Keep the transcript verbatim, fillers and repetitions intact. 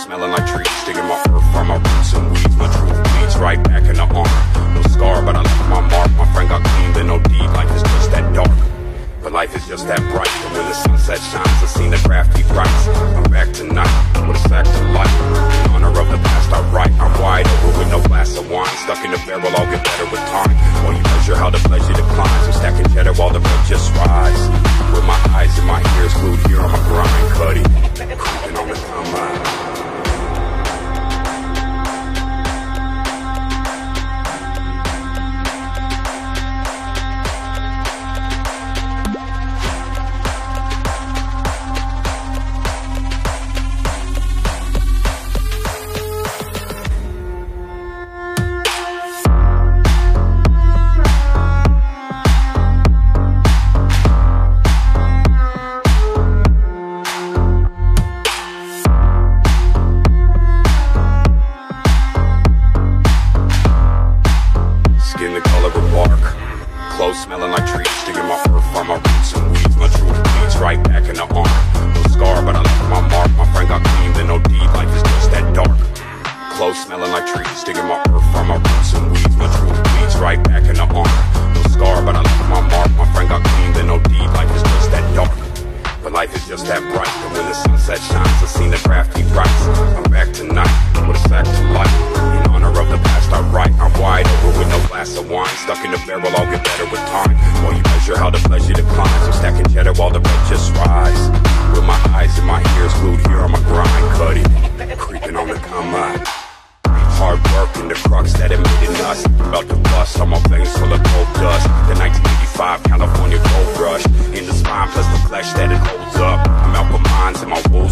smelling like trees, digging my earth from my roots and weeds. My truth bleeds right back in the armor. No scar, but I left my mark. My friend got clean, then no deed. Life is just that dark, but life is just that bright. And when the sunset shines, I seen the crafty rights. I'm back tonight with a sack to life. In honor of the past I write. I'm wide over with no glass of wine. Stuck in the barrel, I'll get better with time. While you measure how the pleasure declines, I'm stacking cheddar while the bread just rise. With my eyes and my ears glued here on my grind, cutty, creeping on the combine. Smelling like trees, digging my earth from my roots and weeds. My truth bleeds right back in the armor. No scar, but I left my mark. My friend got clean, then no deed. Life is just that dark. Close smelling like trees, digging my earth from my roots and weeds. My truth bleeds right back in the armor. No scar, but I left my mark. My friend got clean, then no deed. Life is just that dark, but life is just that bright. And when the sunset shines, I seen the crafty rights. I'm back tonight with a sack to life. In honor of the past I write. I'm wide over with no glass of wine. Stuck in the barrel, I'll get better with time. While you measure how the pleasure declines, I'm stacking cheddar while the bread just rise. With my eyes and my ears glued here on my grind, cutty, creeping on the combine. Hard work and the crux that it made in us. About to bust, all my veins full of gold dust. The nineteen eighty-five California gold rush. In the spine plus the flesh that it holds up. I'm out for mines and my wolves